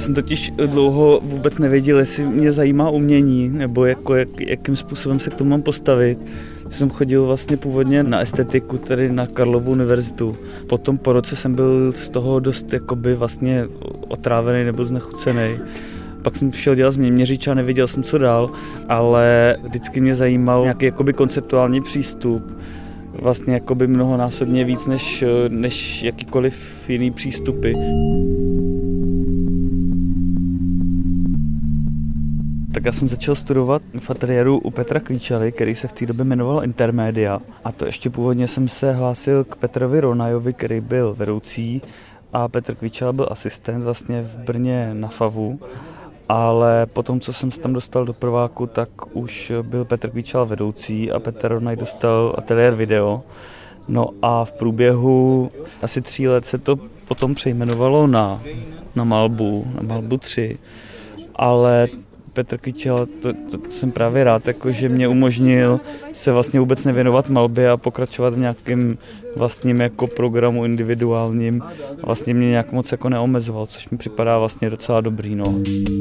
jsem totiž dlouho vůbec nevěděl, jestli mě zajímá umění, nebo jakým způsobem se k tomu mám postavit. Jsem chodil vlastně původně na estetiku, tedy na Karlovu univerzitu. Potom po roce jsem byl z toho dost jakoby vlastně otrávený nebo znechucený. Pak jsem šel dělat změřič a nevěděl jsem, co dál, ale vždycky mě zajímal nějaký jakoby konceptuální přístup. Vlastně jakoby mnohonásobně víc než jakýkoliv jiný přístupy. Tak já jsem začal studovat v ateliéru u Petra Kvíčely, který se v té době jmenoval Intermedia. A to ještě původně jsem se hlásil k Petrovi Ronajovi, který byl vedoucí, a Petr Kvíčela byl asistent vlastně v Brně na FAVu. Ale potom, co jsem se tam dostal do prváku, tak už byl Petr Kvíčela vedoucí a Petr Ronaj dostal ateliér video. No a v průběhu asi 3 let se to potom přejmenovalo na Malbu 3, ale Petr Kvíčela, to jsem právě rád, že mě umožnil se vlastně vůbec nevěnovat malbě a pokračovat v nějakém vlastním jako programu individuálním. Vlastně mě nějak moc jako neomezoval, což mi připadá vlastně docela dobrý. No.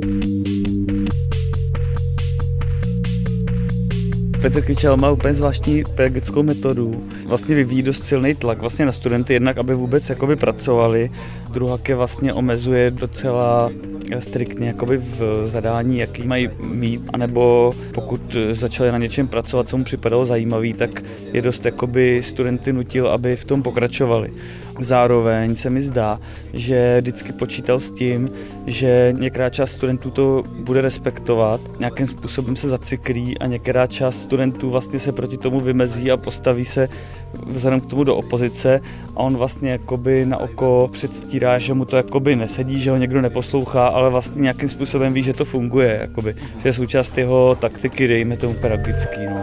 Petr Kvíčela má úplně zvláštní pedagogickou metodu. Vlastně vyvíjí dost silný tlak vlastně na studenty, jednak aby vůbec jakoby pracovali, druhak je vlastně omezuje docela striktně jakoby v zadání, jaký mají mít, anebo pokud začali na něčem pracovat, co mu připadalo zajímavý, tak je dost jakoby studenty nutil, aby v tom pokračovali. Zároveň se mi zdá, že vždycky počítal s tím, že některá část studentů to bude respektovat, nějakým způsobem se zacyklí a některá část studentů vlastně se proti tomu vymezí a postaví se vzhledem k tomu do opozice a on vlastně jakoby na oko předstírá, že mu to jakoby nesedí, že ho někdo neposlouchá, ale vlastně nějakým způsobem ví, že to funguje, jakoby, že je součást jeho taktiky, dejme tomu pedagogický. No.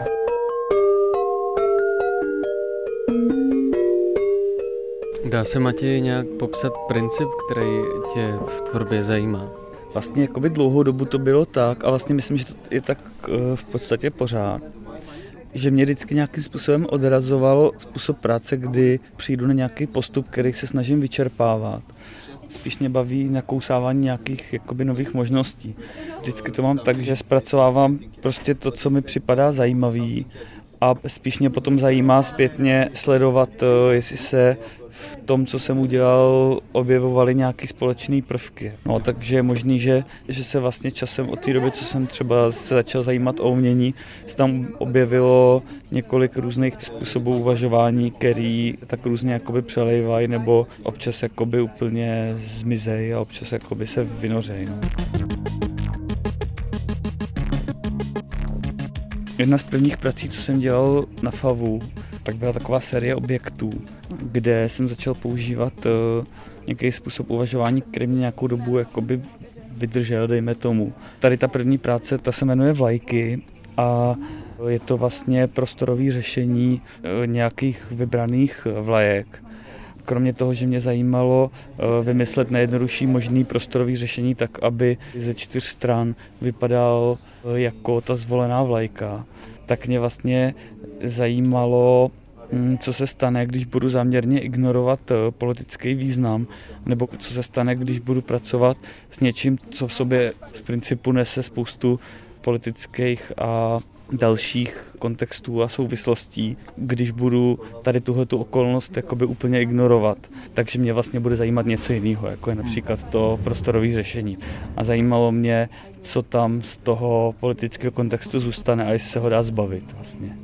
Dá se, Matěj, nějak popsat princip, který tě v tvorbě zajímá? Vlastně jakoby dlouhou dobu to bylo tak a vlastně myslím, že to je tak v podstatě pořád, že mě vždycky nějakým způsobem odrazoval způsob práce, kdy přijdu na nějaký postup, který se snažím vyčerpávat. Spíš mě baví nakousávání nějakých jakoby nových možností. Vždycky to mám tak, že zpracovávám prostě to, co mi připadá zajímavý a spíš mě potom zajímá zpětně sledovat, jestli se v tom, co jsem udělal, objevovaly nějaké společné prvky. No, takže je možný, že se vlastně časem od té doby, co jsem třeba se začal zajímat o umění, se tam objevilo několik různých způsobů uvažování, který tak různě jakoby přelejvají nebo občas jakoby úplně zmizejí a občas jakoby se vynořejí. No. Jedna z prvních prací, co jsem dělal na FAVu, tak byla taková série objektů, kde jsem začal používat nějaký způsob uvažování, který mě nějakou dobu jakoby vydržel, dejme tomu. Tady ta první práce, ta se jmenuje Vlajky a je to vlastně prostorové řešení nějakých vybraných vlajek. Kromě toho, že mě zajímalo vymyslet nejjednodušší možný prostorový řešení tak, aby ze 4 stran vypadal jako ta zvolená vlajka, tak mě vlastně zajímalo, co se stane, když budu záměrně ignorovat politický význam, nebo co se stane, když budu pracovat s něčím, co v sobě z principu nese spoustu politických a dalších kontextů a souvislostí, když budu tady tuhletu okolnost jakoby úplně ignorovat. Takže mě vlastně bude zajímat něco jiného, jako je například to prostorové řešení. A zajímalo mě, co tam z toho politického kontextu zůstane a jestli se ho dá zbavit vlastně.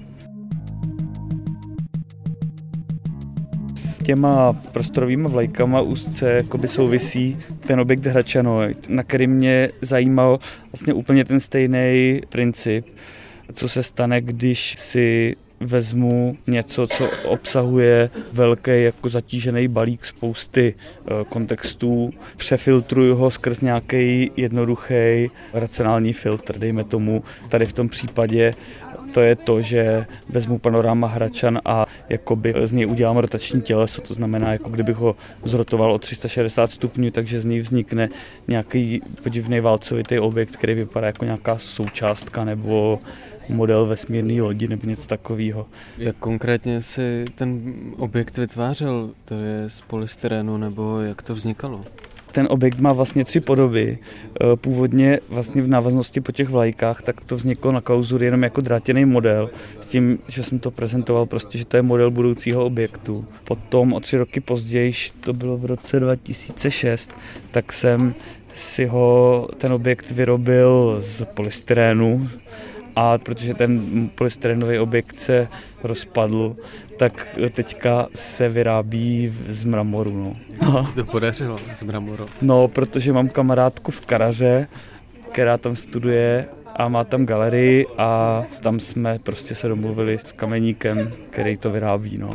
S těma prostorovými vlajkama úzce jakoby souvisí ten objekt Hradčanoid, na který mě zajímal vlastně úplně ten stejný princip, co se stane, když si vezmu něco, co obsahuje velký jako zatížený balík spousty kontextů, přefiltruju ho skrz nějaký jednoduchý racionální filtr, dejme tomu. Tady v tom případě to je to, že vezmu panoráma Hradčan a jakoby z něj udělám rotační těleso, to znamená, jako kdybych ho zrotoval o 360 stupňů, takže z něj vznikne nějaký podivný válcovitý objekt, který vypadá jako nějaká součástka nebo model vesmírné lodi nebo něco takového. Jak konkrétně si ten objekt vytvářel? To je z polystyrenu nebo jak to vznikalo? ten objekt má vlastně 3 podoby. Původně vlastně v návaznosti po těch vlajkák, tak to vzniklo na klauzuri jenom jako drátěný model, s tím, že jsem to prezentoval prostě, že to je model budoucího objektu. Potom o 3 roky později, to bylo v roce 2006, tak jsem si ten objekt vyrobil z polystyrénu, a protože ten polystyrenový objekt se rozpadl, tak teďka se vyrábí z mramoru. No. Jak se to podařilo z mramoru? No, protože mám kamarádku v Karaře, která tam studuje a má tam galerii a tam jsme prostě se domluvili s kameníkem, který to vyrábí. No.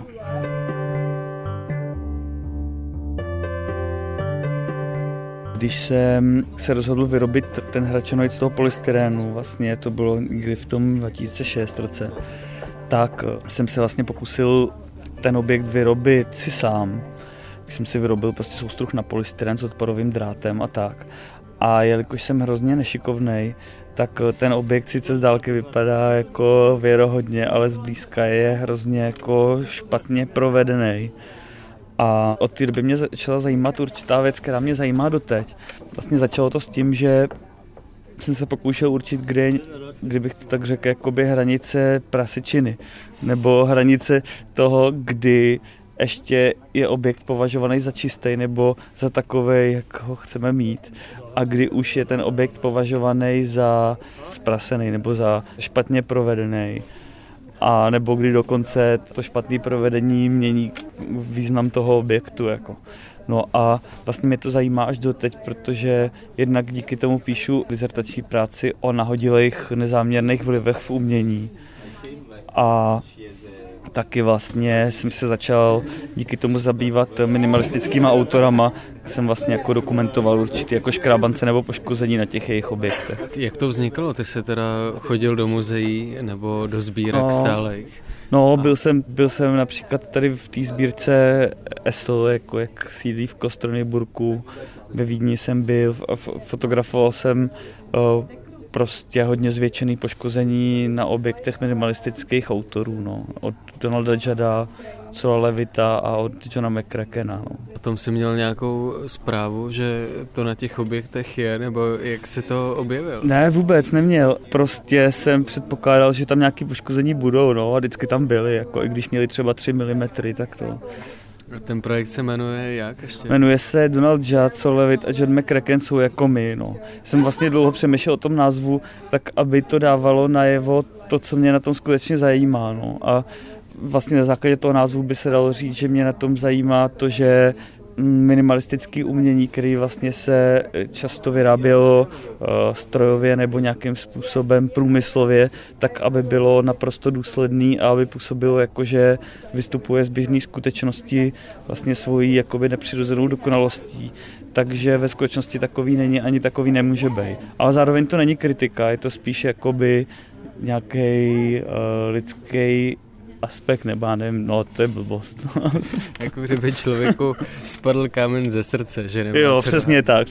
Když jsem se rozhodl vyrobit ten hračanoid z toho polystyrénu, vlastně to bylo někdy v tom 2006 roce, tak jsem se vlastně pokusil ten objekt vyrobit si sám. Když jsem si vyrobil prostě soustruh na polystyrén s odporovým drátem a tak. A jelikož jsem hrozně nešikovnej, tak ten objekt sice z dálky vypadá jako věrohodně, ale zblízka je hrozně jako špatně provedený. A od té doby mě začala zajímat určitá věc, která mě zajímá doteď. Vlastně začalo to s tím, že jsem se pokoušel určit, kdybych to tak řekl, jakoby hranice prasečiny, nebo hranice toho, kdy ještě je objekt považovaný za čistý nebo za takovej, jak ho chceme mít, a kdy už je ten objekt považovaný za zprasený nebo za špatně provedený. A nebo kdy dokonce to špatné provedení mění význam toho objektu. Jako. No a vlastně mě to zajímá až doteď, protože jednak díky tomu píšu dizertační práci o nahodilých nezáměrných vlivech v umění. A taky vlastně jsem se začal díky tomu zabývat minimalistickýma autorama, jsem vlastně jako dokumentoval určitě jako škrábance nebo poškození na těch jejich objektech. Jak to vzniklo? Ty jsi teda chodil do muzeí nebo do sbírek stálejch? No, byl jsem například tady v té sbírce Essl, jako jak sídlí v Kostronyburku, ve Vídni jsem byl, fotografoval jsem prostě hodně zvětšený poškození na objektech minimalistických autorů, no. Od Donalda Judda, Cola Levita a od Johna McCrackena. No. O tom jsi měl nějakou zprávu, že to na těch objektech je, nebo jak jsi to objevil? Ne, vůbec neměl. Prostě jsem předpokládal, že tam nějaké poškození budou, no, a vždycky tam byly, jako i když měli třeba 3 mm, tak to. Ten projekt se jmenuje jak ještě? Jmenuje se Donald Judd, Sol Levitt a John McCracken jsou jako my. No. Jsem vlastně dlouho přemýšlel o tom názvu, tak aby to dávalo najevo to, co mě na tom skutečně zajímá. No. A vlastně na základě toho názvu by se dalo říct, že mě na tom zajímá to, že minimalistické umění, které vlastně se často vyrábělo strojově nebo nějakým způsobem průmyslově, tak aby bylo naprosto důsledný a aby působilo jako, že vystupuje z běžné skutečnosti vlastně svojí jakoby nepřirozenou dokonalostí. Takže ve skutečnosti takový není, ani takový nemůže být. Ale zároveň to není kritika, je to spíš jakoby nějaký lidský aspekt, nebo nevím, no to je blbost. Jako kdyby člověku spadl kámen ze srdce, že nebo? Jo, přesně tak.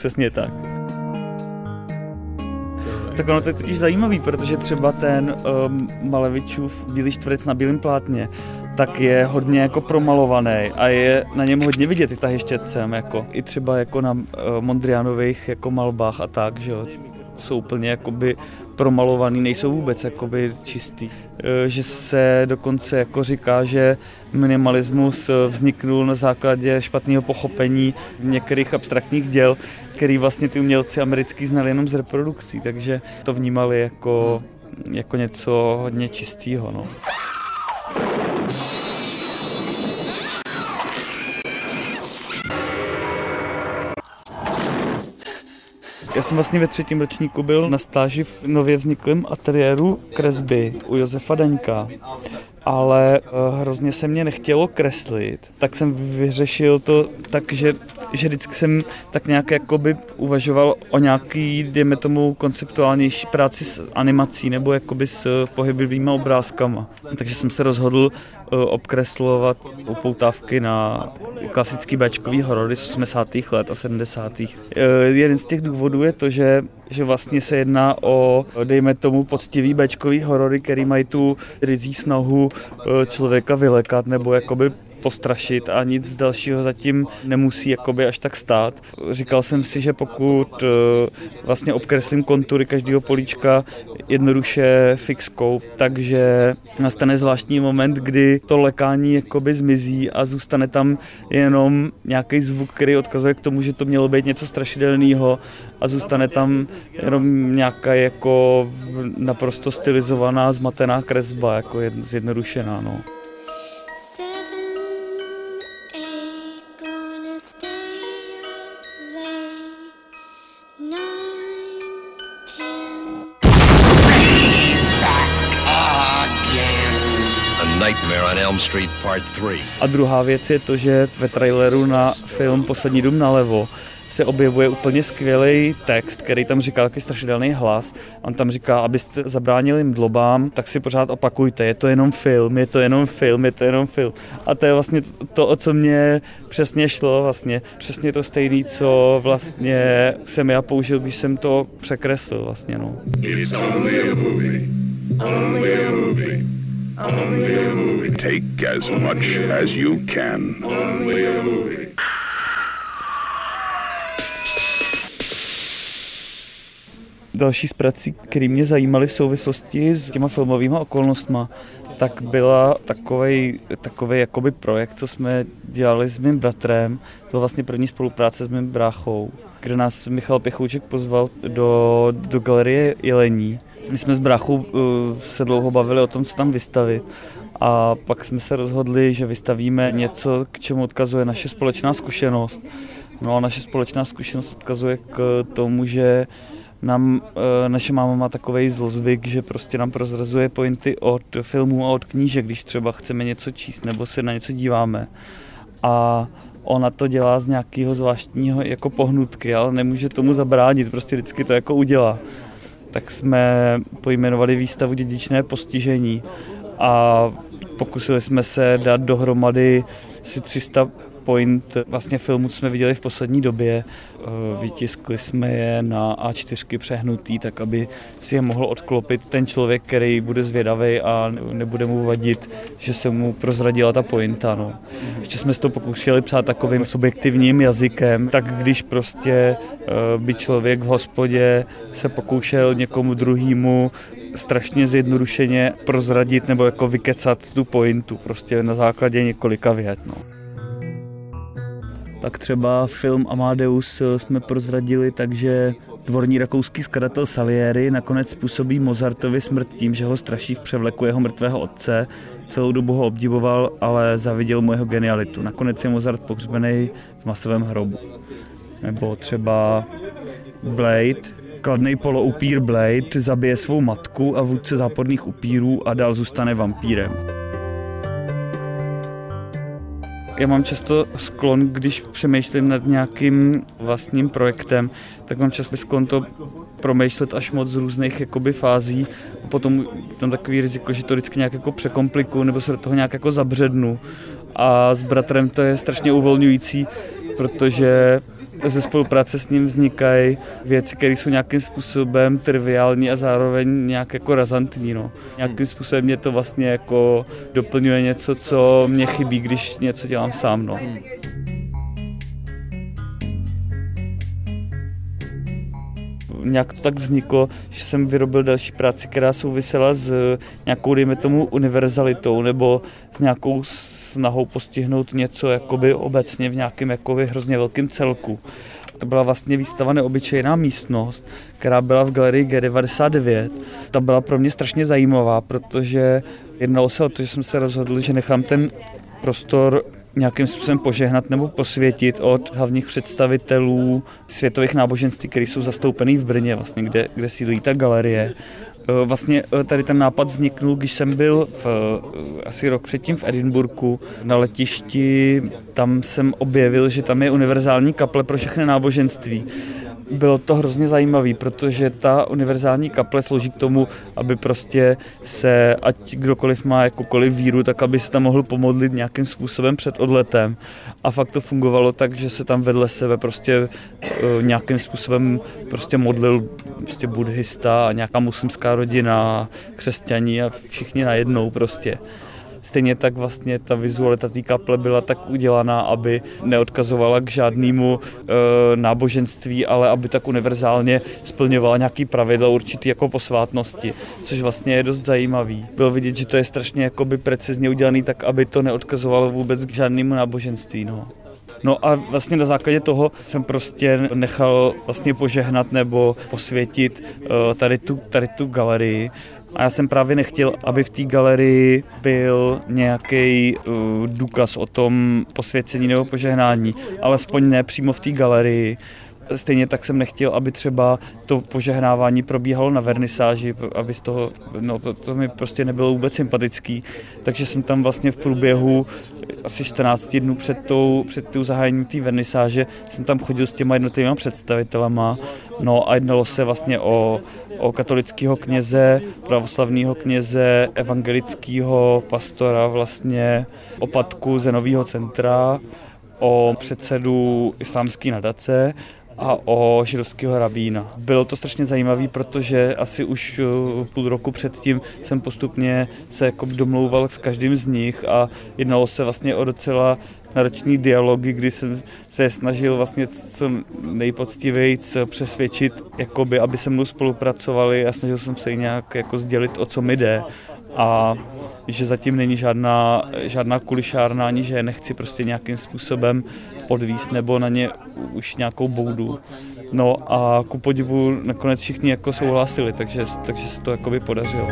Tak ono to je totiž zajímavý, protože třeba ten Malevičův Bílý čtverec na bílém plátně, tak je hodně jako promalovaný a je na něm hodně vidět ty tahy štětcem, jako i třeba jako na Mondrianových jako malbách a tak, že jo, jsou úplně jakoby promalovaný, nejsou vůbec jakoby čistý. Že se dokonce jako říká, že minimalismus vzniknul na základě špatného pochopení některých abstraktních děl, který vlastně ty umělci americký znali jenom z reprodukcí, takže to vnímali jako něco hodně čistého. No. Já jsem vlastně ve 3. ročníku byl na stáži v nově vzniklém ateliéru kresby u Josefa Daňka, ale hrozně se mě nechtělo kreslit, tak jsem vyřešil to tak, že vždycky jsem tak nějak jakoby uvažoval o nějaký, dejme tomu, konceptuálnější práci s animací nebo jakoby s pohyblivýma obrázkama. Takže jsem se rozhodl obkreslovat upoutávky na klasický béčkový horory z 80. let a 70. Jeden z těch důvodů je to, že vlastně se jedná o, dejme tomu, poctivý béčkový horory, který mají tu ryzí snahu člověka vylekat nebo jakoby postrašit a nic dalšího zatím nemusí jakoby až tak stát. Říkal jsem si, že pokud vlastně obkreslím kontury každého políčka jednoduše fixkou, takže nastane zvláštní moment, kdy to lekání jakoby zmizí a zůstane tam jenom nějaký zvuk, který odkazuje k tomu, že to mělo být něco strašidelného a zůstane tam jenom nějaká jako naprosto stylizovaná, zmatená kresba, jako zjednodušená, no. A druhá věc je to, že ve traileru na film Poslední dům nalevo se objevuje úplně skvělý text, který tam říká taky strašidelný hlas. On tam říká, abyste zabránili mdlobám, tak si pořád opakujte, je to jenom film, je to jenom film, je to jenom film. A to je vlastně to, o co mě přesně šlo, vlastně. Přesně to stejné, co vlastně jsem já použil, když jsem to překreslil vlastně, no. It's only a movie. Only a movie. Only a movie. Take as much as you can. Only a movie. Další z prací, které mě zajímaly v souvislosti s těma filmovými okolnostma, tak byla takovej jakoby projekt, co jsme dělali s mým bratrem. To byla vlastně první spolupráce s mým bráchou, kde nás Michal Pěchouček pozval do galerie Jelení. My jsme s bráchou se dlouho bavili o tom, co tam vystavit. A pak jsme se rozhodli, že vystavíme něco, k čemu odkazuje naše společná zkušenost. No a naše společná zkušenost odkazuje k tomu, že naše máma má takovej zlozvyk, že prostě nám prozrazuje pointy od filmů a od knížek, když třeba chceme něco číst nebo se na něco díváme. A ona to dělá z nějakého zvláštního jako pohnutky, ale nemůže tomu zabránit, prostě vždycky to jako udělá. Tak jsme pojmenovali výstavu Dědičné postižení a pokusili jsme se dát dohromady asi 300 point vlastně filmů, co jsme viděli v poslední době. Vytiskli jsme je na A4 přehnutý, tak aby si je mohl odklopit ten člověk, který bude zvědavý a nebude mu vadit, že se mu prozradila ta pointa. No. Ještě jsme se to pokoušeli psát takovým subjektivním jazykem, tak když prostě by člověk v hospodě se pokoušel někomu druhému strašně zjednodušeně prozradit nebo jako vykecat tu pointu prostě na základě několika vět. No. Tak třeba film Amadeus jsme prozradili, takže dvorní rakouský skladatel Salieri nakonec způsobí Mozartovi smrt tím, že ho straší v převleku jeho mrtvého otce. Celou dobu ho obdivoval, ale zaviděl mu jeho genialitu. Nakonec je Mozart pohřbený v masovém hrobu. Nebo třeba Blade, kladný poloupír Blade zabije svou matku a vůdce záporných upírů a dál zůstane vampírem. Já mám často sklon, když přemýšlím nad nějakým vlastním projektem, tak mám často sklon to promýšlet až moc z různých jakoby fází. A potom tam takový riziko, že to vždycky nějak jako překomplikuju nebo se do toho nějak jako zabřednu. A s bratrem to je strašně uvolňující, protože ze spolupráce s ním vznikají věci, které jsou nějakým způsobem triviální a zároveň nějak jako razantní. No. Nějakým způsobem mě to vlastně jako doplňuje něco, co mě chybí, když něco dělám sám. No. Nějak to tak vzniklo, že jsem vyrobil další práci, která souvisela s nějakou, dejme tomu, univerzalitou nebo s nějakou snahou postihnout něco jakoby obecně v nějakém jakoby hrozně velkém celku. To byla vlastně výstava Neobyčejná místnost, která byla v galerii G99. Ta byla pro mě strašně zajímavá, protože jednalo se o to, že jsem se rozhodl, že nechám ten prostor nějakým způsobem požehnat nebo posvětit od hlavních představitelů světových náboženství, které jsou zastoupený v Brně, vlastně, kde sídlí ta galerie. Vlastně tady ten nápad vzniknul, když jsem byl asi rok předtím v Edinburghu na letišti. Tam jsem objevil, že tam je univerzální kaple pro všechny náboženství. Bylo to hrozně zajímavé, protože ta univerzální kaple slouží k tomu, aby prostě se, ať kdokoliv má jakoukoliv víru, tak aby se tam mohl pomodlit nějakým způsobem před odletem. A fakt to fungovalo tak, že se tam vedle sebe prostě nějakým způsobem prostě modlil prostě buddhista a nějaká muslimská rodina, křesťaní a všichni najednou prostě. Stejně tak vlastně ta vizualita té kaple byla tak udělaná, aby neodkazovala k žádnému náboženství, ale aby tak univerzálně splňovala nějaký pravidla určitý jako posvátnosti, což vlastně je dost zajímavý. Bylo vidět, že to je strašně jakoby precizně udělaný tak, aby to neodkazovalo vůbec k žádnému náboženství. No a vlastně na základě toho jsem prostě nechal vlastně požehnat nebo posvětit tady tu galerii. A já jsem právě nechtěl, aby v té galerii byl nějaký důkaz o tom posvěcení nebo požehnání, alespoň ne přímo v té galerii. Stejně tak jsem nechtěl, aby třeba to požehnávání probíhalo na vernisáži, aby z toho, to mi prostě nebylo vůbec sympatický. Takže jsem tam vlastně v průběhu asi 14 dnů před zahájením té vernisáže jsem tam chodil s těma jednotlivými představitelama. No a jednalo se vlastně o katolického kněze, pravoslavného kněze, evangelického pastora, vlastně o Patku Zenového centra, o předsedu islámské nadace a o židovského rabína. Bylo to strašně zajímavé, protože asi už půl roku předtím jsem postupně se jako domlouval s každým z nich a jednalo se vlastně o docela náročný dialogy, kdy jsem se snažil vlastně co nejpoctivějc přesvědčit, jakoby, aby se mnou spolupracovali a snažil jsem se nějak jako sdělit, o co mi jde. A že zatím není žádná kulišárna, ani že je nechci prostě nějakým způsobem podvíst nebo na ně už nějakou boudu. No a ku podivu nakonec všichni jako souhlasili, takže se to jakoby podařilo.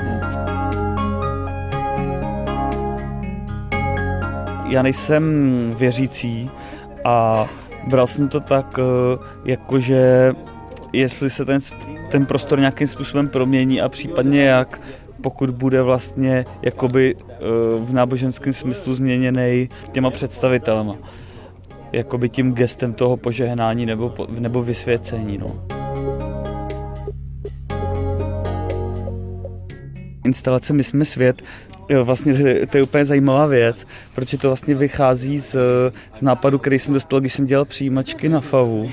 Já nejsem věřící a bral jsem to tak, jakože jestli se ten prostor nějakým způsobem promění a případně jak, pokud bude vlastně jakoby v náboženském smyslu změněný těma představitelema. Jakoby tím gestem toho požehnání nebo vysvěcení. Instalace My jsme svět, vlastně to je úplně zajímavá věc, protože to vlastně vychází z nápadu, který jsem dostal, když jsem dělal přijímačky na FAVu.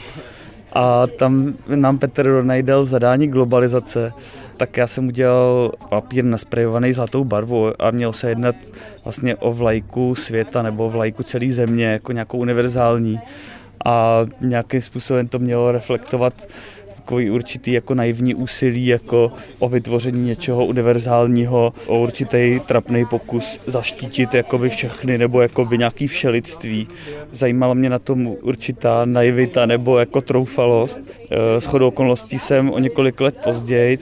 A tam nám Petr Ronaj dal zadání globalizace, tak já jsem udělal papír nasprejovaný zlatou barvou a mělo se jednat vlastně o vlajku světa nebo vlajku celé země, jako nějakou univerzální. A nějakým způsobem to mělo reflektovat takový určitý jako naivní úsilí jako o vytvoření něčeho univerzálního, o určitý trapný pokus zaštítit jakoby všechny nebo jakoby nějaký všelidství. Zajímala mě na tom určitá naivita nebo jako troufalost. Shodou okolností jsem o několik let později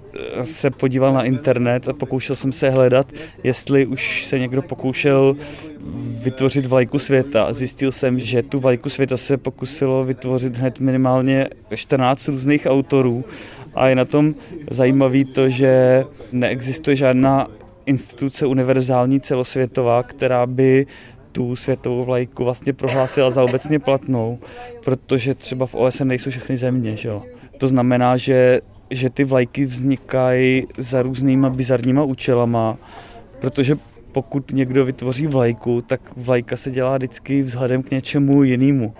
se podíval na internet a pokoušel jsem se hledat, jestli už se někdo pokoušel vytvořit vlajku světa. Zjistil jsem, že tu vlajku světa se pokusilo vytvořit hned minimálně 14 různých autorů a je na tom zajímavý to, že neexistuje žádná instituce univerzální celosvětová, která by tu světovou vlajku vlastně prohlásila za obecně platnou, protože třeba v OSN nejsou všechny země, že jo. To znamená, že ty vlajky vznikají za různýma bizarníma účelama, protože pokud někdo vytvoří vlajku, tak vlajka se dělá vždycky vzhledem k něčemu jinému.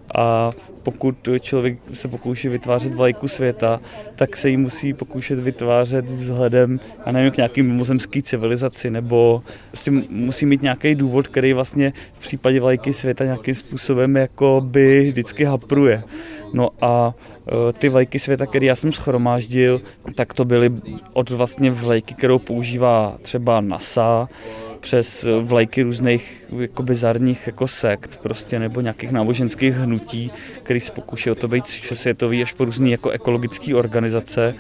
A pokud člověk se pokouší vytvářet vlajku světa, tak se ji musí pokoušet vytvářet vzhledem, já nevím, k nějaký mimozemský civilizaci, nebo prostě musí mít nějaký důvod, který vlastně v případě vlajky světa nějakým způsobem jakoby vždycky hapruje. No a ty vlajky světa, které já jsem shromáždil, tak to byly od vlastně vlajky, kterou používá třeba NASA, přes vlajky různých jako bizarních jako sekt prostě, nebo nějakých náboženských hnutí, který se pokouší o to být všesvětový, až po různý jako ekologické organizace.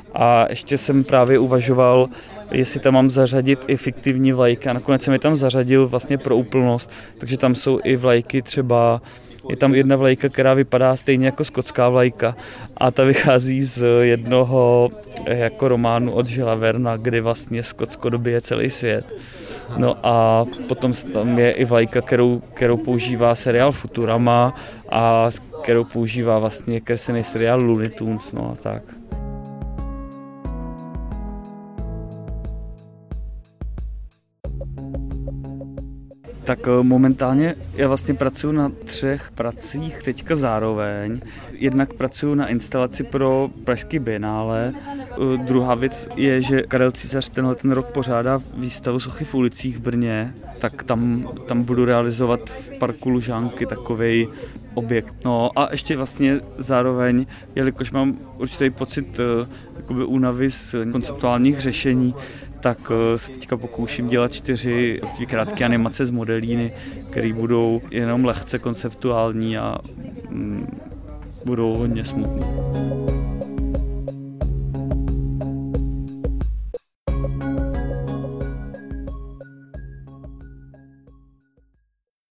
A ještě jsem právě uvažoval, jestli tam mám zařadit i fiktivní vlajky a nakonec jsem je tam zařadil vlastně pro úplnost, takže tam jsou i vlajky třeba. Je tam jedna vlajka, která vypadá stejně jako skotská vlajka a ta vychází z jednoho jako románu od Julesa Verna, kdy vlastně Skotsko dobije celý svět. No a potom tam je i vlajka, kterou používá seriál Futurama a kterou používá vlastně kreslený seriál Looney Tunes, no a tak. Tak momentálně já vlastně pracuji na 3 pracích teďka zároveň. Jednak pracuji na instalaci pro pražský bienále Druhá věc je, že Karel Císař tenhle rok pořádá výstavu sochy v ulicích v Brně, tak tam budu realizovat v parku Lužánky takovej objekt. No a ještě vlastně zároveň, jelikož mám určitý pocit jakoby únavy z konceptuálních řešení, tak se teďka pokouším dělat 4 krátké animace z modelíny, které budou jenom lehce konceptuální a budou hodně smutné.